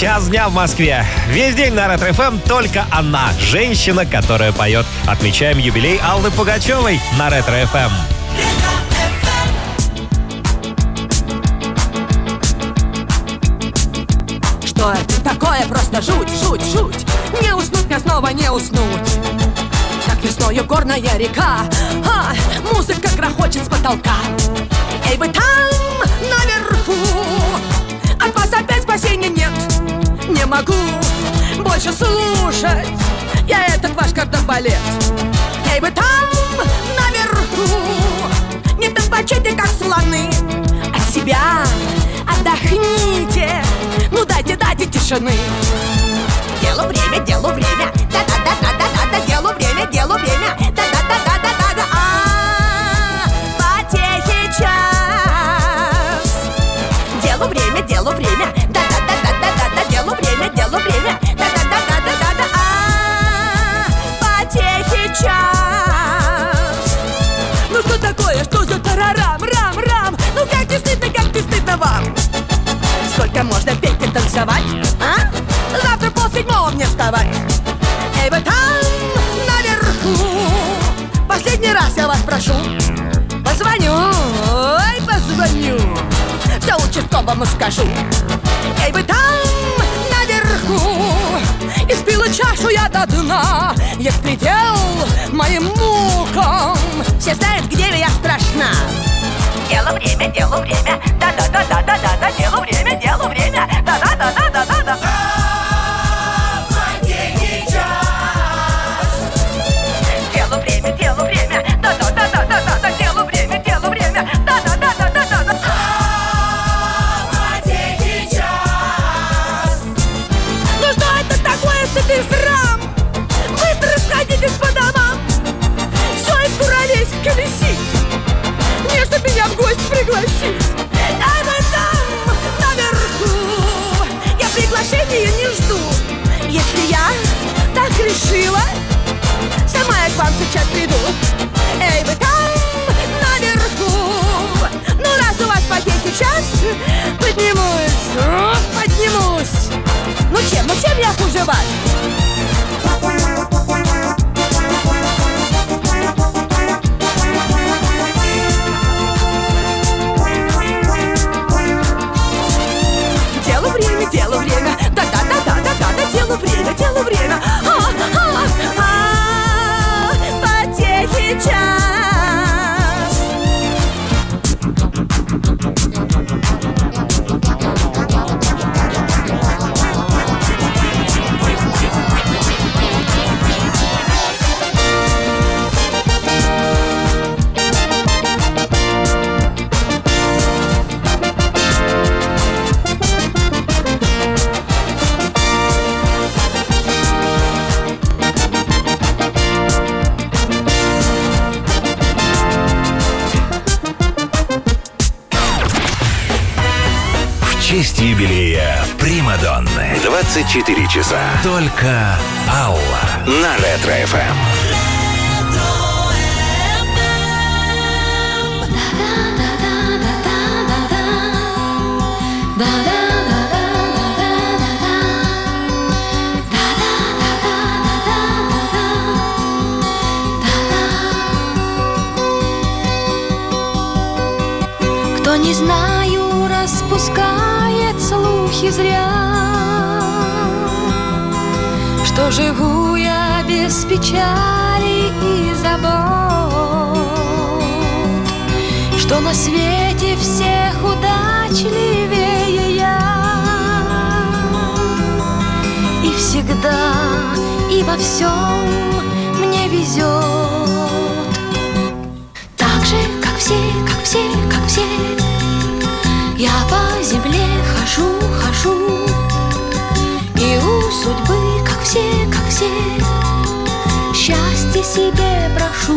Час дня в Москве. Весь день на Ретро-ФМ только она, женщина, которая поет. Отмечаем юбилей Аллы Пугачевой на Ретро-ФМ. Что это такое? Просто жуть, жуть, жуть. Не уснуть мне снова, не уснуть. Как весною горная река, музыка грохочет с потолка. Эй, вы там, наверху, от вас опять спасения нет. Не могу больше слушать я этот ваш кардебалет. Эй, вы там, наверху, не предпочтите, как слоны. От себя отдохните, ну дайте тишины. Делу время, да-да-да-да-да-да, делу время, да-да-да-да-да-да, потехи час. Делу время, да-да-да-да-да-да, делу время, да-да-да-да-да-да, потехи час. Ну что такое, что за тарарам, рам? Ну как не стыдно вам? Сколько можно петь и танцевать, а? Завтра 6:30 мне вставать. Эй, вы там, наверху, последний раз я вас прошу. Позвоню, все участковому скажу. Эй, вы там, наверху, испила чашу я до дна. Есть предел моим мукам, все знают, где я страшна. Делу время, да-да-да-да-да-да, делу время, да-да-да-да-да-да. Потехи час. Делу время, да-да-да-да-да-да, делу время, да-да-да-да-да-да. Потехи час. Ну что это такое, стыд и срам? Быстро расходитесь по домам. Все и куролесь колесить. Не, чтоб меня в гости пригласить. Ай, вы там, наверху, я приглашения не жду. Если я так решила, сама я к вам сейчас приду. Эй, вы там, наверху, ну раз у вас потехи час, поднимусь. Ну чем я хуже вас? Делу время, да-да-да-да-да-да, делу время, потехи час. В честь юбилея Примадонны 24 часа. Только Алла на Ретро-ФМ. Кто не знаю, распускает слухи зря, что живу я без печали и забот, что на свете всех удачливее я, и всегда и во всем мне везет. Так же, как все, я по земле хожу, и у судьбы, как все, счастье себе прошу.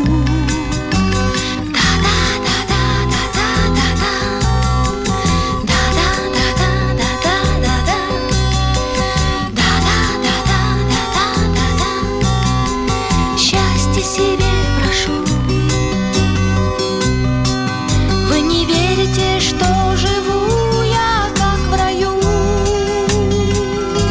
Счастье себе прошу. Вы не верите, что живу я как в раю,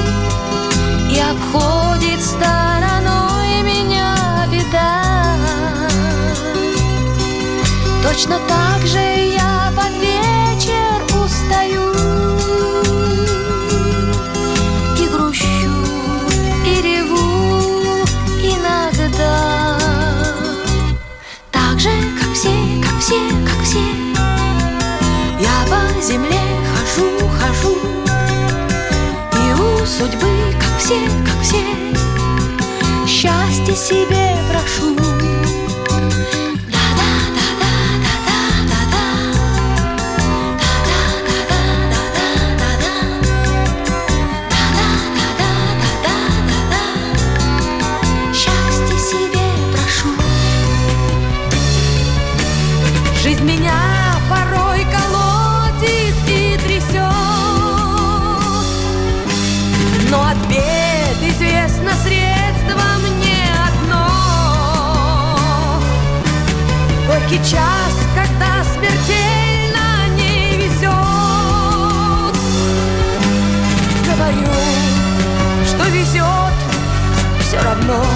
точно так же я под вечер устаю и грущу, и реву иногда. Так же, как все, как все, как все, я по земле хожу, хожу, и у судьбы, как все, счастье себе прошу. Жизнь меня порой колотит и трясет, но от бед известно средство мне одно. Горький час, когда смертельно не везет, говорю, что везет все равно.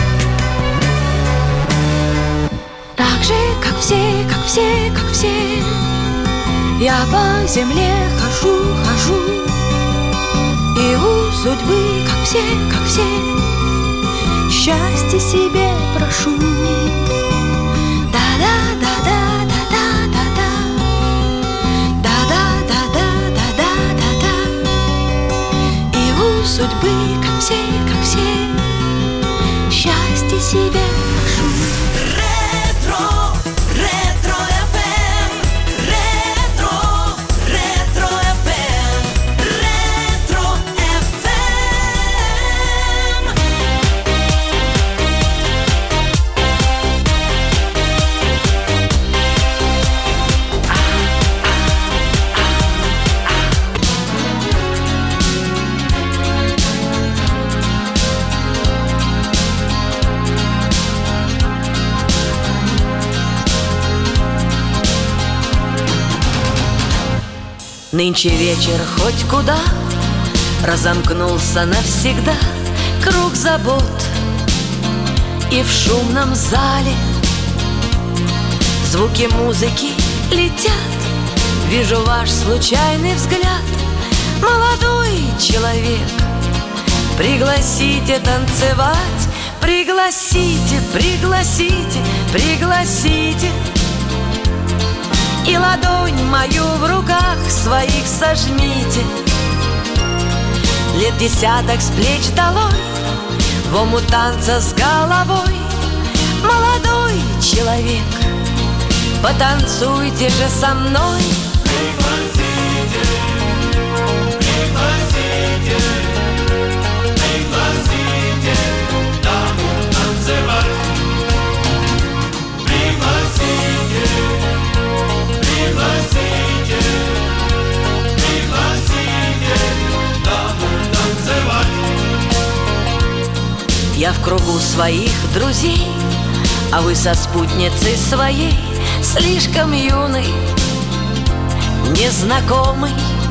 Так же, как все, как все, как все, я по земле хожу, хожу, и у судьбы, как все, счастье себе прошу. Да-да-да-да-да-да-да-да, да-да-да-да-да-да-да, и у судьбы, как все, счастье себе прошу. Нынче вечер хоть куда разомкнулся навсегда круг забот, и в шумном зале звуки музыки летят. Вижу ваш случайный взгляд, молодой человек. Пригласите танцевать, пригласите, пригласите, пригласите. И ладонь мою в руках своих сожмите. Лет десяток с плеч долой, в омут танца с головой. Молодой человек, потанцуйте же со мной. Пригласите, пригласите, пригласите даму танцевать. Пригласите, пригласите, пригласите даму танцевать. Я в кругу своих друзей, а вы со спутницей своей, слишком юный, незнакомый.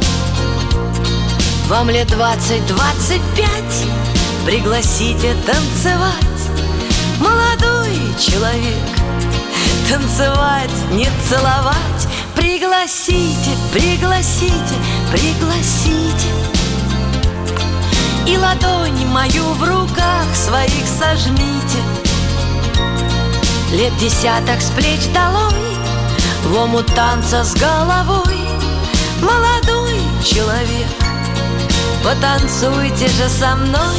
Вам лет 20-25, пригласите танцевать. Молодой человек, танцевать, не целовать. Пригласите, пригласите, пригласите. И ладонь мою в руках своих сожмите. Лет десяток с плеч долой, в омут танца с головой. Молодой человек, потанцуйте же со мной.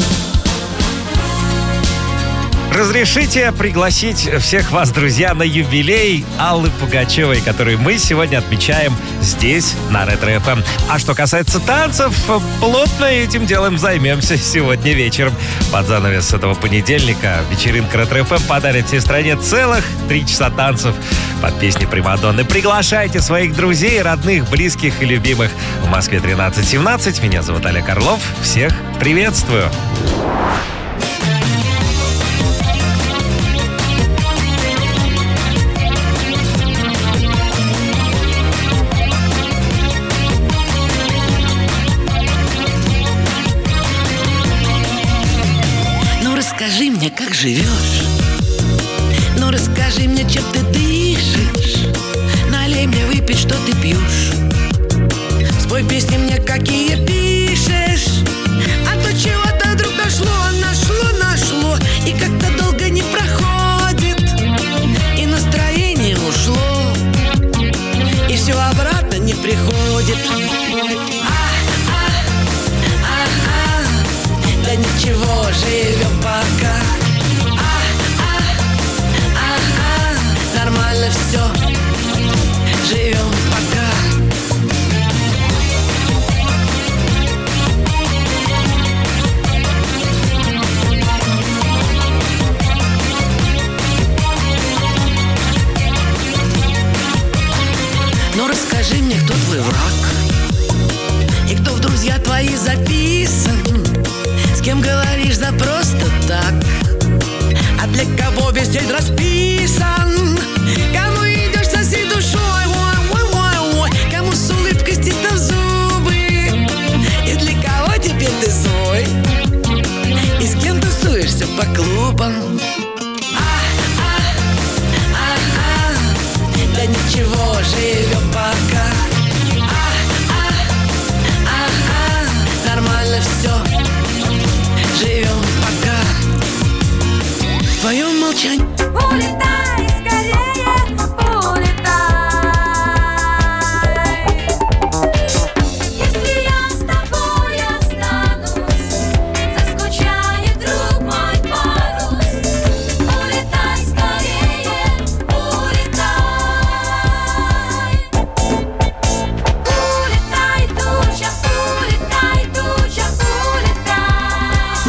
Разрешите пригласить всех вас, друзья, на юбилей Аллы Пугачевой, который мы сегодня отмечаем здесь, на Ретро-ФМ. А что касается танцев, плотно этим делом займемся сегодня вечером. Под занавес этого понедельника вечеринка Ретро-ФМ подарит всей стране целых 3 часа танцев под песни Примадонны. Приглашайте своих друзей, родных, близких и любимых. В Москве 13:17. Меня зовут Олег Орлов. Всех приветствую. Расскажи мне, как живешь. Ну расскажи мне, чем ты дышишь. живем пока. Ну расскажи мне, кто твой враг и кто в друзья твои записан, с кем говоришь за просто так, а для кого весь день расписан, кому идешь со всей душой, ой, кому с улыбкой стиснув зубы, и для кого теперь ты злой, и с кем тусуешься по клубам. Да ничего, живем пока. Нормально все, живем пока. В твоем молчании Улетай скорее, улетай. Если я с тобой останусь, заскучает друг мой парус. Улетай скорее, улетай. Улетай, туча, улетай, туча, улетай.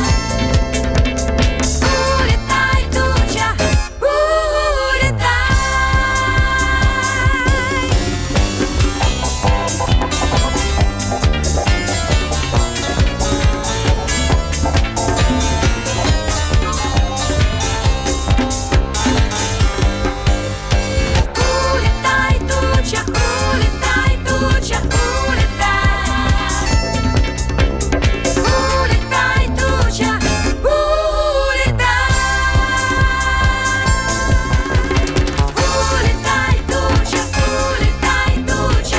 Улетай, туча, улетай. Улетай, туча, улетай, туча, улетай. Улетай, туча, улетай. Улетай, туча, улетай, туча,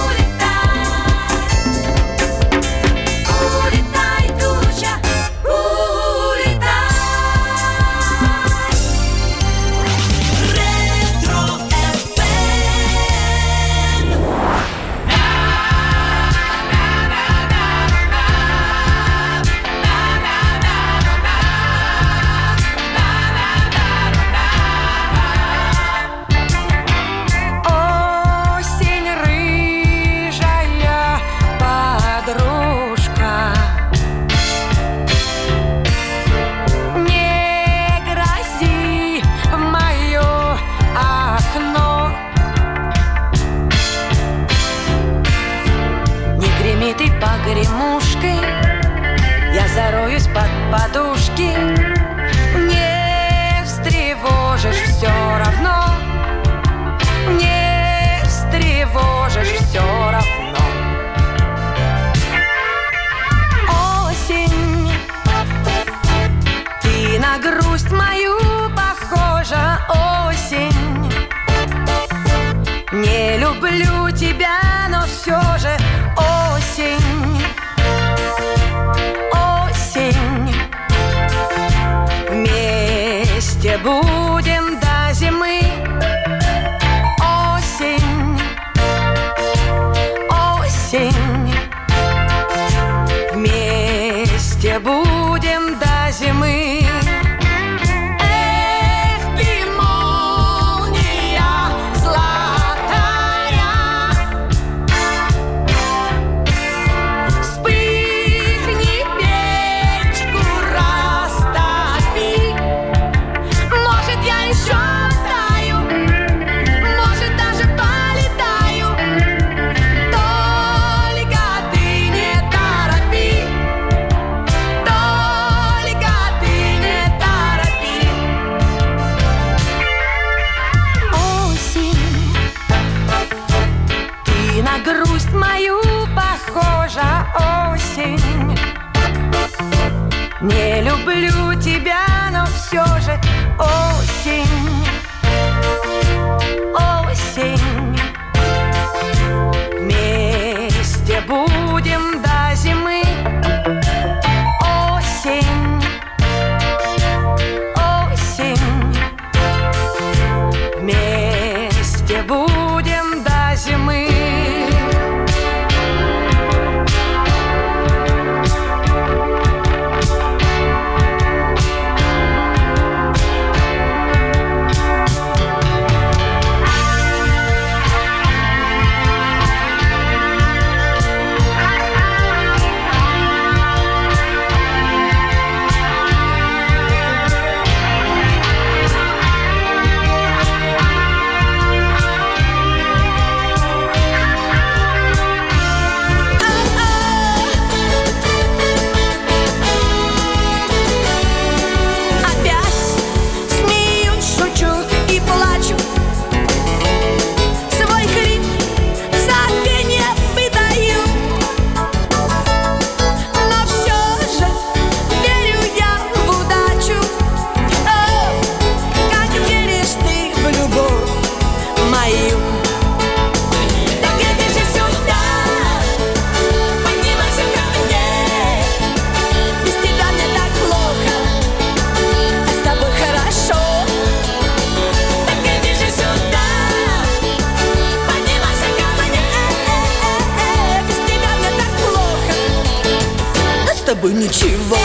улетай. Улетай, туча, улетай. Осень, рыжая подружка, не грози в мое окно. Не греми ты погремушкой, я зароюсь под подушки. Не встревожишь все равно, не встревожишь все равно. Осень, ты на грусть мою похожа. Осень, не люблю тебя, но все же. Осень, осень, вместе будем до зимы. Осень, осень, вместе будем до зимы. Эх ты, молния золотая, вспыхни, печку растопи. Может, я еще таю, может, даже полетаю. Только ты не торопи, только ты не торопи. Осень, ты на грусть мою похожа. Осень, не люблю тебя, но все же. Осень, осень, вместе будем до зимы. Осень, осень, вместе будем до зимы. бы ничего.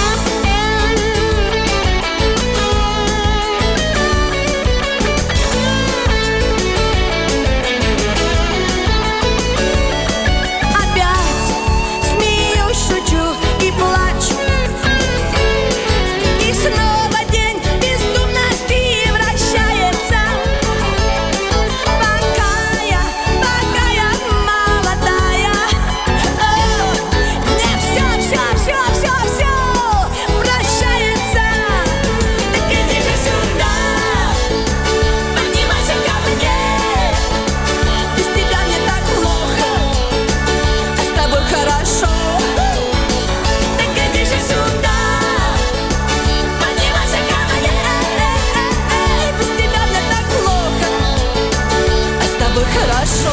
Опять смеюсь, шучу и плачу, и снова день бездумности вращается. Пока я молодая, мне все прощается. Так иди же сюда, поднимайся ко мне. Без тебя мне так плохо, а с тобой хорошо. Так иди же сюда, поднимайся ко мне. Без тебя мне так плохо, а с тобой хорошо.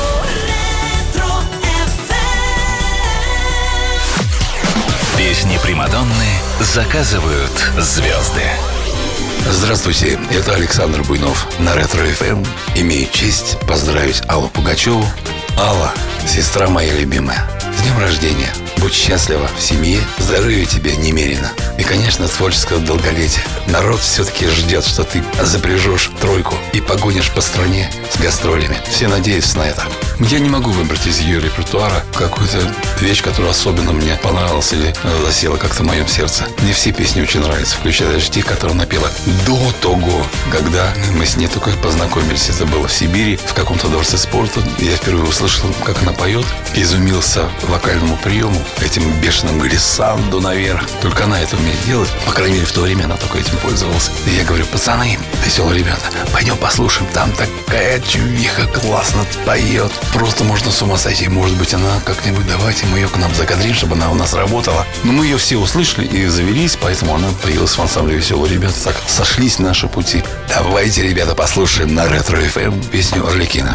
Песни Примадонны заказывают звезды. Здравствуйте, это Александр Буйнов. На Ретро-ФМ имею честь поздравить Аллу Пугачеву. Алла, сестра моя любимая, с днем рождения. Будь счастлива в семье, здоровья тебе немерено. И, конечно, творческого долголетия. Народ все-таки ждет, что ты запряжешь тройку и погонишь по стране с гастролями. Все надеются на это. Я не могу выбрать из ее репертуара какую-то вещь, которая особенно мне понравилась или засела как-то в моем сердце. Мне все песни очень нравятся, включая даже те, которые она пела до того, когда мы с ней только познакомились. Это было в Сибири, в каком-то дворце спорта. Я впервые услышал, как она поет, изумился вокальному приему, этим бешеным глиссандо наверх. Только она это умеет делать. По крайней мере, в то время она только этим пользовалась. И я говорю: пацаны, веселые ребята, пойдем послушаем. Там такая чувиха классно поет. Просто можно с ума сойти. Может быть, она как-нибудь, давайте мы ее к нам закадрим, чтобы она у нас работала. Но мы ее все услышали и завелись, поэтому она появилась в ансамбле «Веселые ребята». Так сошлись наши пути. Давайте, ребята, послушаем на Ретро-ФМ песню Арлекино.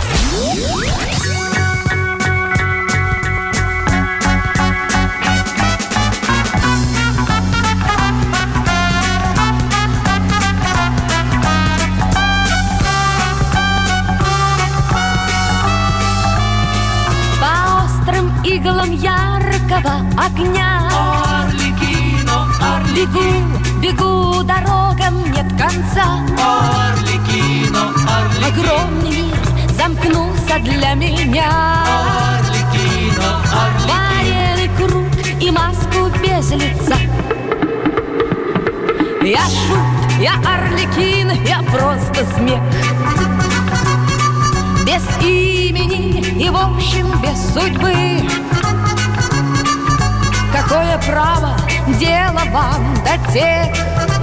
Иглам яркого огня Арлекино, бегу, дорогам нет конца. Арлекино, Огромный мир замкнулся для меня. Арлекино, Вареный круг и маску без лица. Я шут, я Арлекин, я просто смех. Без имени и, в общем, без судьбы. Какое право дело вам до тех,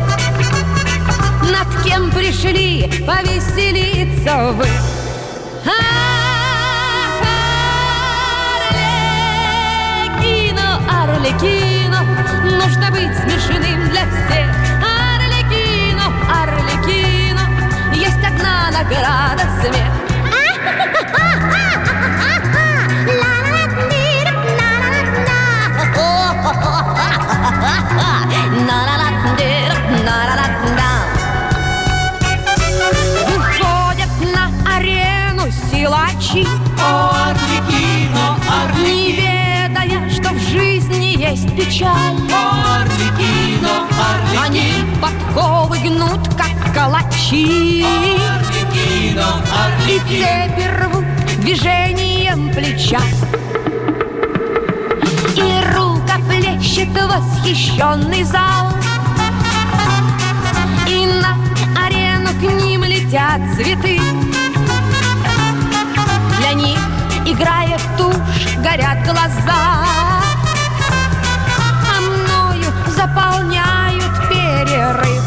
над кем пришли повеселиться вы? Арлекино, Арлекино, нужно быть смешным для всех. Арлекино, Арлекино, есть одна награда — смех. Выходят на арену силачи, Арлекино, не ведая, что в жизни есть печаль. Арлекино, Они подковы гнут, как калачи, Арлекино, и цепи рвут движением плеча. И рукоплещет восхищенный зал, и на арену к ним летят цветы. Для них, играя в тушь, горят глаза, а мною заполняют перерыв.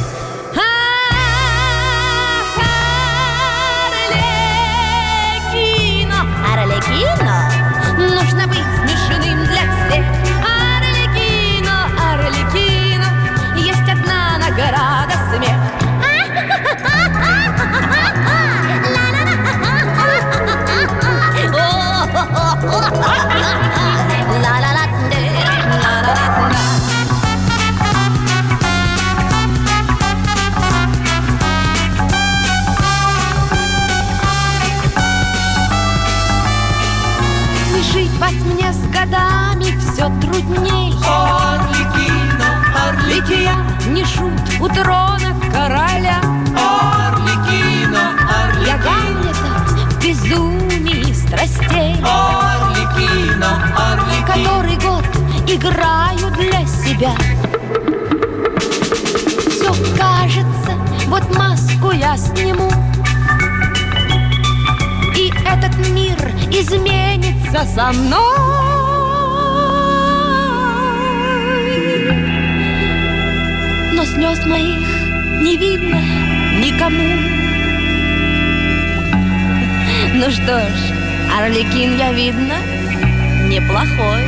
Арлекино, Арлекино, нужно быть смешным для всех. Арлекино, Арлекино, есть одна награда — смех. Смешить вас мне с годами все трудней. Арлекино, Ведь я не шут у трона короля. Арлекино, Я Гамлета в безумии страстей, Арлекино, Арлекино. который год играю для себя. Все кажется, вот маску я сниму, и этот мир изменится со мной. Но слез моих не видно никому. Ну что ж, Арлекин я, видно, неплохой.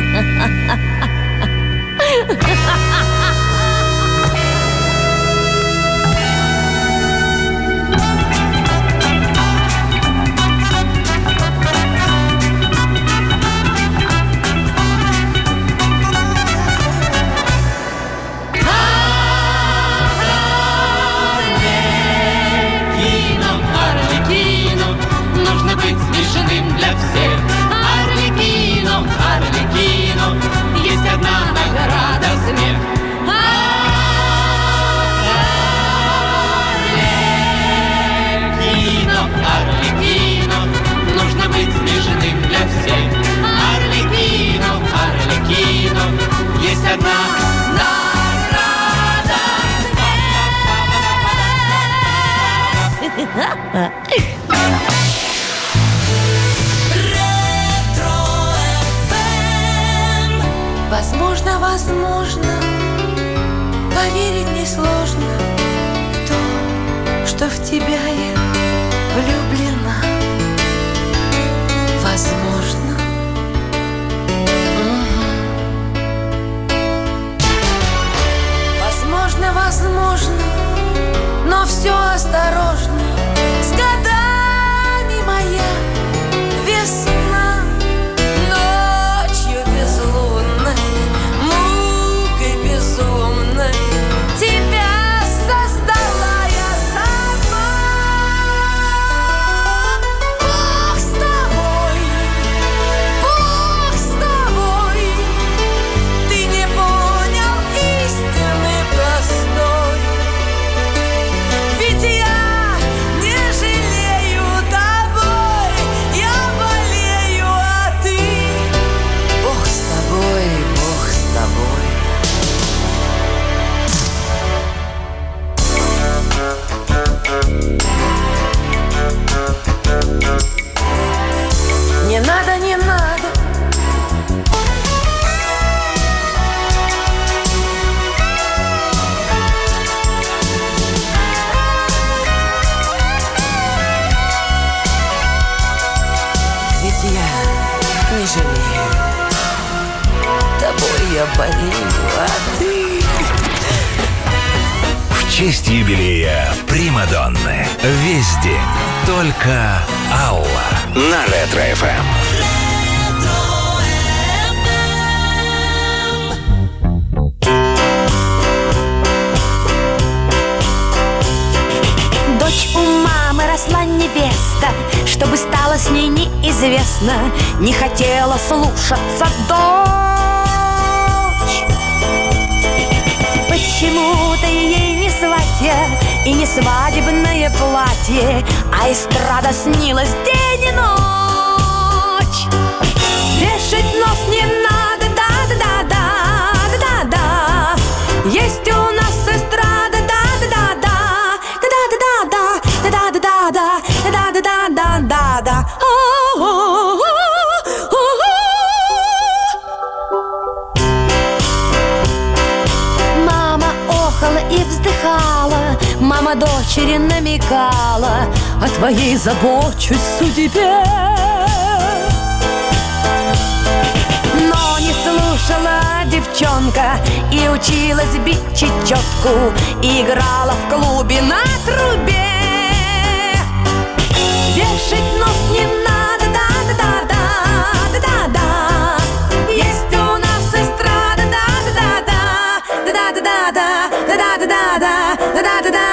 Арлекино, нужно быть смешанным для всех. Арлекино, Арлекино, есть одна награда — смех. Арлекино, Арлекино, нужно быть смешанным для всех. Арлекино, Арлекино, есть одна награда — смех. Возможно, возможно, поверить несложно в то, что в тебя я влюблена. Возможно. Возможно, возможно, но все осторожно. С годами моя весна ночью безлунной, мукой безумной тебя создала я сама. Бог с тобой, Бог с тобой, ты не понял истины простой. Ведь я не жалею тобой, я болею, а ты. Бог с тобой, Бог с тобой. Не надо, не надо. Ведь я не жалею, тобой я болею, а ты. В честь юбилея Примадонны. Весь день только Алла на Ретро-ФМ. Дочь у мамы росла невеста, чтобы стало с ней неизвестно. Не хотела слушаться дочь. Почему-то ей не сватье и не свадебное платье, а эстрада снилась день и ночь. Вешать нос не надо, да-да-да-да-да-да-да. Есть у нас эстрада, да-да-да-да, да-да-да-да, да-да-да-да, да-да-да-да-да. Мама охала и вздыхала, мама дочери намекала: о твоей забочусь судьбе. Но не слушала девчонка и училась бить чечетку, и играла в клубе на трубе. Вешать нос не надо, да-да-да-да-да-да-да. Есть у нас эстрада, да-да-да-да, да-да-да-да, да-да-да-да, да-да-да-да.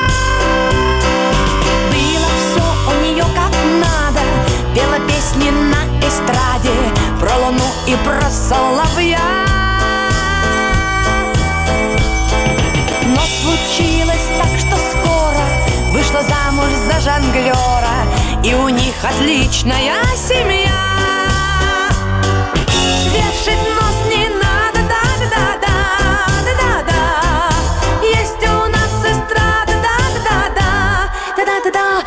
Было все у нее как надо, пела песни на получилось так, что скоро вышла замуж за жонглера, и у них отличная семья. Вешать нос не надо, да-да-да-да-да-да-да. Есть у нас эстрада, да-да-да-да, да-да-да-да.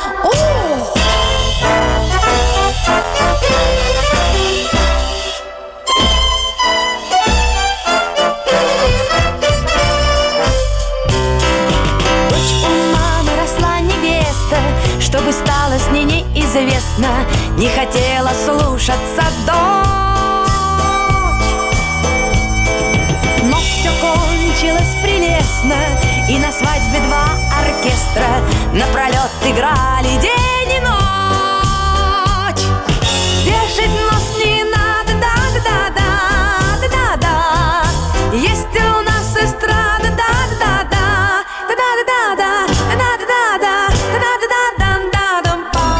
Дочь у мамы росла невеста, чтобы стало с ней неизвестно, не хотела слушаться дочь. Но все кончилось прелестно, и на свадьбе два оркестра напролет играли день и ночь. Вешать нос не надо, да-да-да-да-да-да-да. Есть у нас эстрада, да-да-да-да, да-да-да-да, да-да-да-да, да-да-да-да-да-да.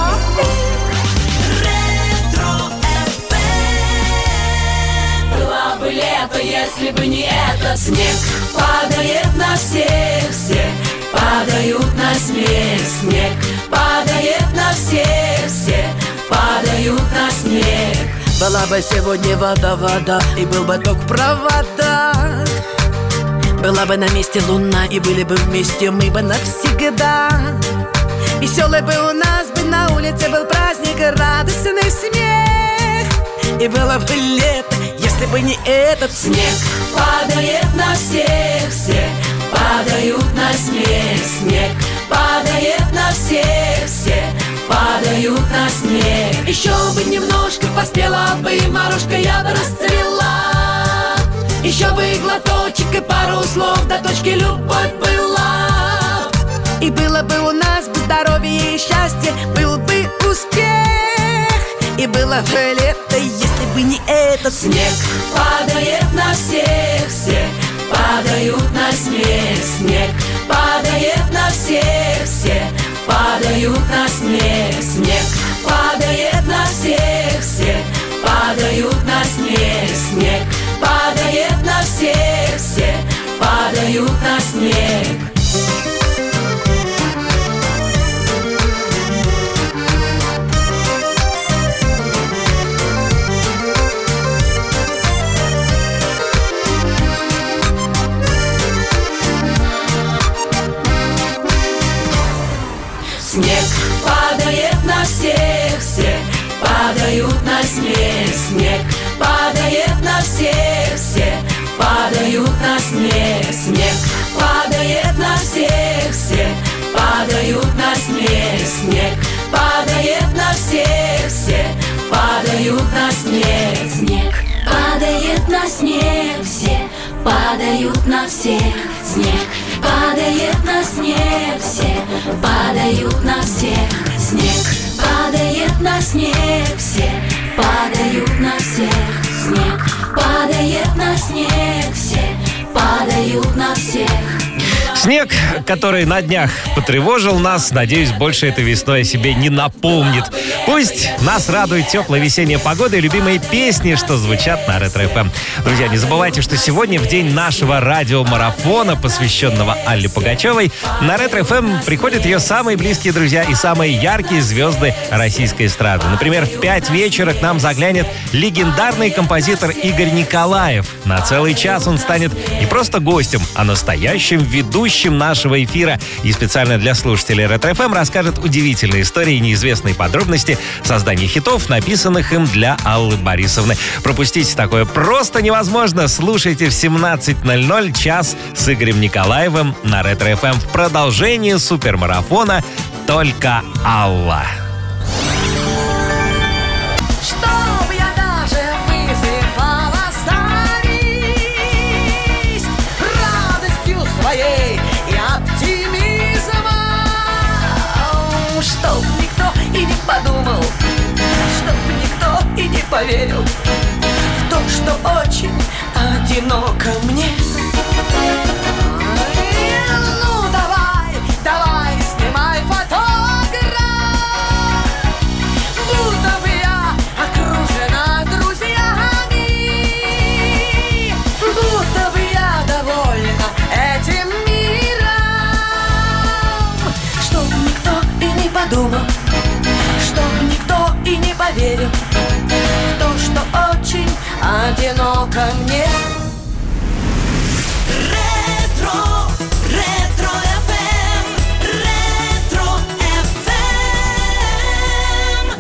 Было бы лето, если бы не это. Снег падает на всех, все падают на смех. Снег падает на всех, все падают на смех. Была бы сегодня вода, и был бы ток в проводах. Была бы на месте луна, и были бы вместе мы бы навсегда. Веселый бы у нас бы на улице был праздник, радостный смех. И было бы лето, если бы не этот снег. Падает на всех, все падают на смех. Снег падает на всех, все падают на смех. Еще бы немножко поспела бы Морошка, я бы расцвела. Еще бы глоточек и пару слов, до точки любовь была. И было бы у нас бы здоровье и счастье, был бы успех. И было бы лето, если бы не этот снег. Падает на всех, все падают на смех. Снег падает на всех, все падают на смех. Снег падает на всех, все падают на смех. Снег падает на всех, все падают на смех. Снег падает на всех, все падают на смех. Снег падает на всех, все падают на смех. Снег падает на всех, все падают на смех. Снег падает на всех, все падают на смех. Снег падает на снег, все падают на всех. Снег падает на снег, все падают на всех. Снег падает на снег, все падают на всех. Снег падает на снег, все падают на всех. Снег, который на днях потревожил нас, надеюсь, больше этой весной о себе не напомнит. Пусть нас радует теплая весенняя погода и любимые песни, что звучат на Ретро-ФМ. Друзья, не забывайте, что сегодня, в день нашего радиомарафона, посвященного Алле Пугачевой, на Ретро-ФМ приходят ее самые близкие друзья и самые яркие звезды российской эстрады. Например, в 5 вечера к нам заглянет легендарный композитор Игорь Николаев. На целый час он станет не просто гостем, а настоящим ведущим нашего эфира. И специально для слушателей Ретро-ФМ расскажет удивительные истории и неизвестные подробности создания хитов, написанных им для Аллы Борисовны. Пропустить такое просто невозможно. Слушайте в 17:00 час с Игорем Николаевым на Ретро-ФМ в продолжении супермарафона «Только Алла». Чтоб я даже вызывала зависть радостью своей и оптимизмом, чтоб никто и не подумал, чтоб никто и не поверил в то, что очень одиноко мне. Ну давай, давай, снимай фотограф, будто бы я окружена друзьями, будто бы я довольна этим миром. думал, что никто и не поверил в то, что очень одиноко мне. Ретро, ретро FM, ретро FM.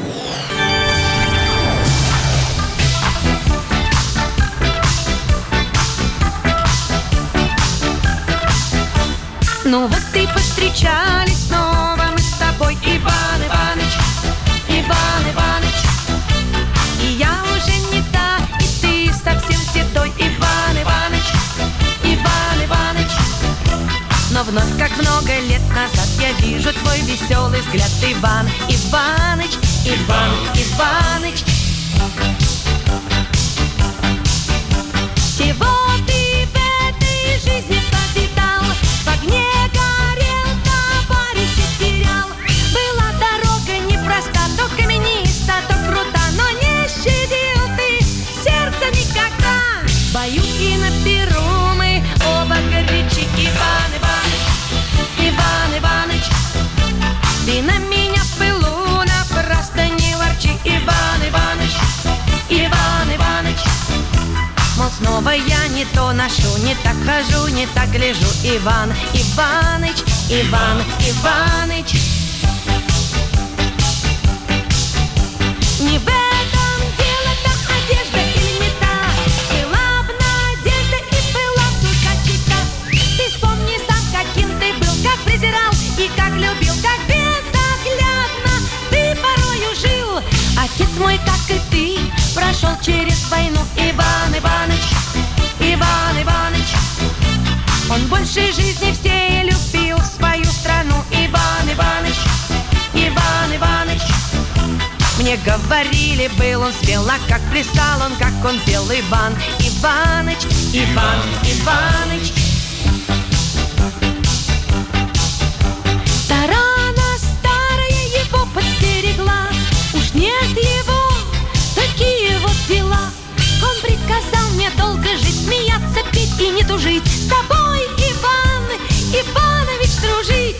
Ну вот и повстречались снова мы с тобой, Иван Иваныч, Иван Иваныч. И я уже не та, и ты совсем седой, Иван Иваныч, Иван Иваныч. Но вновь, как много лет назад, я вижу твой веселый взгляд, Иван Иваныч, Иван Иваныч. Всего ты в этой жизни повидал, в огне горел, товарища терял. Была дорога непроста, то камениста, то крута, но не щадил ты сердце никогда. В бою и на перу мы оба горячи, Иван Иваныч, Иван Иваныч. Ты на меня в пылу напрасно не ворчи, Иван Иваныч, Иван Иваныч. Мол, снова я не то ношу, не так хожу, не так гляжу, Иван Иваныч, Иван Иваныч. Не в этом дело, та одежда или не та. Была б надежда и была б душа чиста. Ты вспомни сам, каким ты был, как презирал и как любил, как безоглядно ты порою жил. Отец мой, как и ты, прошел через войну, Иван Иваныч, Иван Иваныч. Он больше жизни всей любил свою страну, Иван Иваныч, Иван Иваныч. Мне говорили, был он смел, а как плясал он, как он пел, Иван Иваныч, Иван Иваныч. Тарана старая его подстерегла, уж нет его, такие вот дела. Он приказал мне долго жить, смеяться, пить и не тужить, с тобой, Иван Иванович, дружить.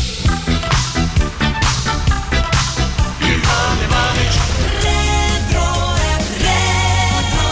Иван Иваныч. Ретро, ретро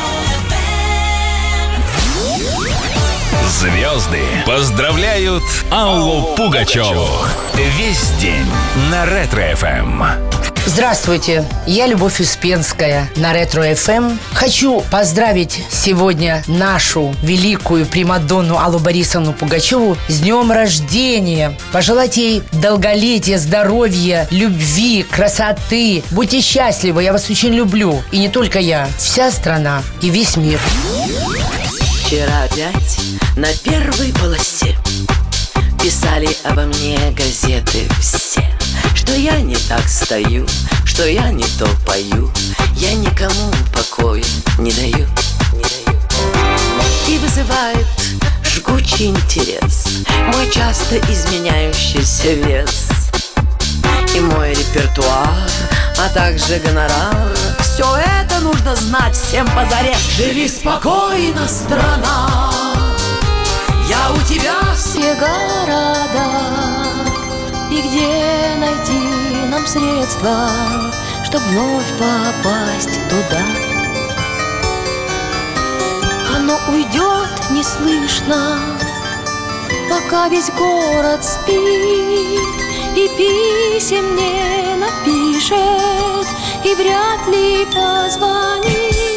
FM. Звезды поздравляют Аллу Пугачеву. Весь день на Ретро-ФМ. Здравствуйте, я Любовь Успенская на Ретро-ФМ. Хочу поздравить сегодня нашу великую примадонну Аллу Борисовну Пугачеву с днем рождения. Пожелать ей долголетия, здоровья, любви, красоты. Будьте счастливы, я вас очень люблю. И не только я, вся страна и весь мир. Вчера опять на первой полосе писали обо мне газеты все, что я не так стою, что я не то пою, я никому покоя не даю. И вызывает жгучий интерес мой часто изменяющийся вес и мой репертуар, а также гонорар. Все это нужно знать всем позарез. Живи спокойно, страна, я у тебя Все города, и где найти нам средства, чтоб вновь попасть туда? Оно уйдет неслышно, пока весь город спит, и писем не напишет, и вряд ли позвонит.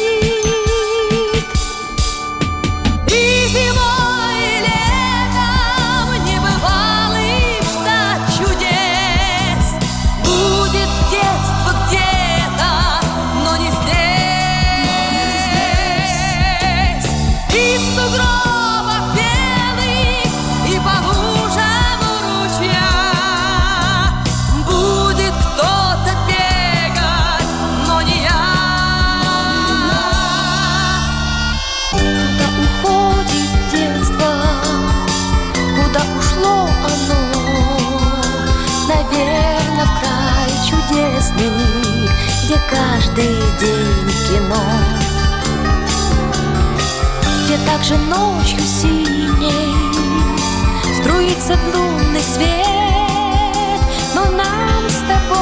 и зимой, и летом небывалый штат чудес. Будет детство где-то, но не здесь. И в сугробах белых, и по лужам ручья будет кто-то бегать, но не я. Куда уходит детство, куда ушло оно? Наверно, в край чудесный, где каждый день кино, где также ночью синей струится лунный свет, но нам с тобой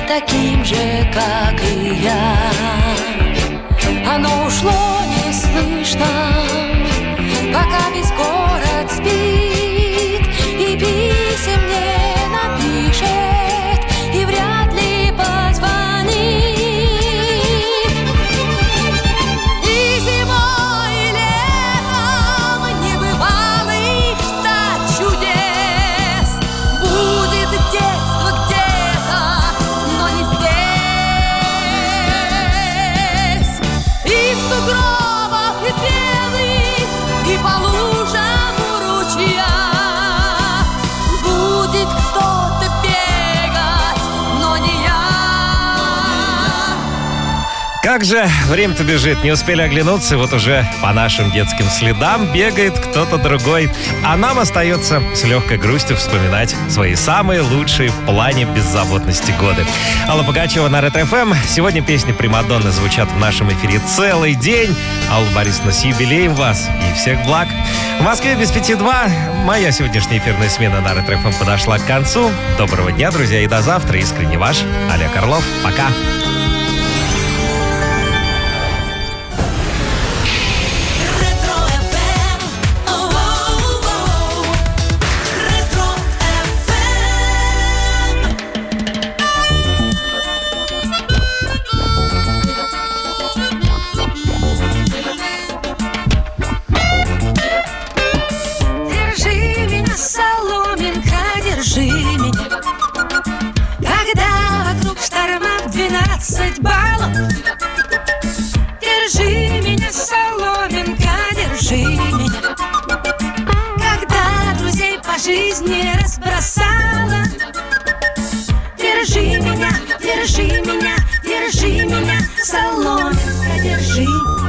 таким же, как и я. Оно ушло неслышно, пока весь город спит, и писем не напишет, и вряд ли позвонит. И зимой, и летом небывалых ждать чудес. Будет детство где-то, но не здесь. И в сугробах и белых, и по лужам у ручья будет кто-то бегать, но не я. Как же время-то бежит, не успели оглянуться, и вот уже по нашим детским следам бегает кто-то другой. А нам остается с легкой грустью вспоминать свои самые лучшие в плане беззаботности годы. Алла Пугачева на Ретро-ФМ. Сегодня песни Примадонны звучат в нашем эфире целый день. Алла Борисовна, с юбилеем вас и всех благ. В Москве без 5:02. Моя сегодняшняя эфирная смена на Ретро-ФМ подошла к концу. Доброго дня, друзья, и до завтра. Искренне ваш Олег Орлов. Пока. Держи меня, соломинка, держи меня, когда вокруг шторма в 12 баллов. Держи меня, соломинка, держи меня, когда друзей по жизни разбросала. Держи меня, держи меня, держи меня, соломинка, держи.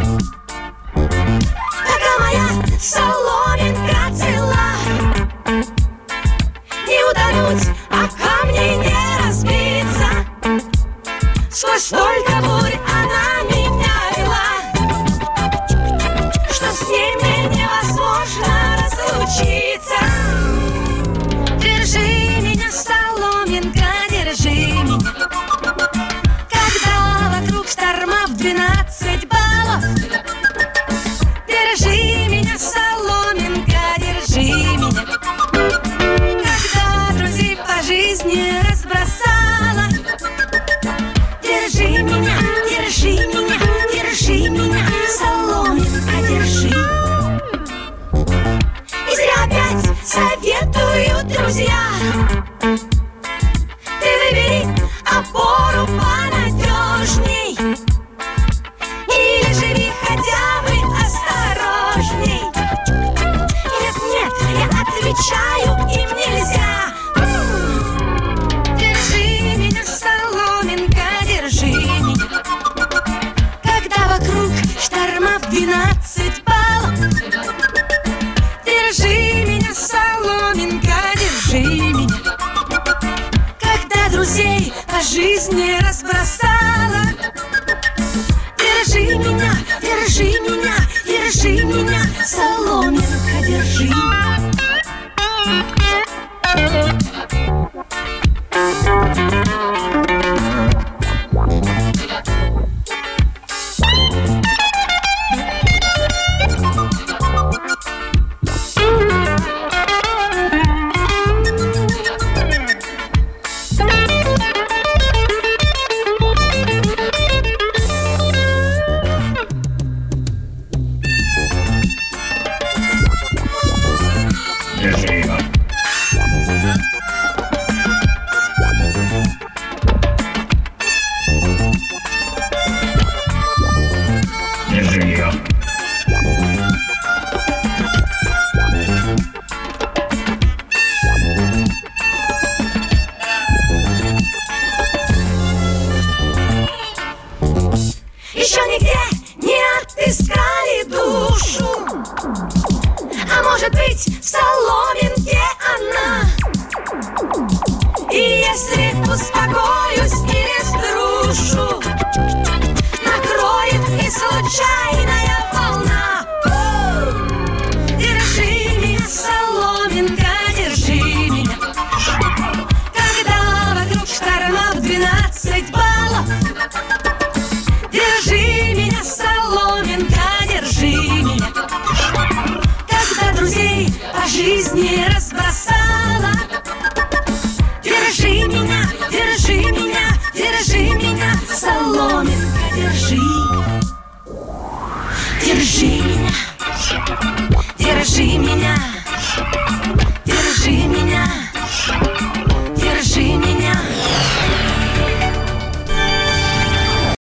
Пока моя соломинка цела, не утонуть, а камни не разбиться. Сквозь столько бурь она меня вела, что с ней мне невозможно разлучиться. Держи меня, соломинка, держи меня, когда вокруг шторма в 12 баллов. Держи меня, соломинка, держи меня, когда друзей по жизни разбросала. Держи меня, держи меня, держи меня, соломинка, держи. И зря опять советуют друзья: ты выбери опору понадежней, или живи хотя бы осторожней. Нет, нет, я отвечаю, им нельзя. Держи меня, соломинка, держи меня, когда вокруг шторма в 12 баллов. Держи меня, соломинка, держи меня, когда друзей по жизни разбросала. Держи меня, держи меня, держи меня, соломинка, держи. Еще нигде не отыскали душу, а может быть в соломинке она.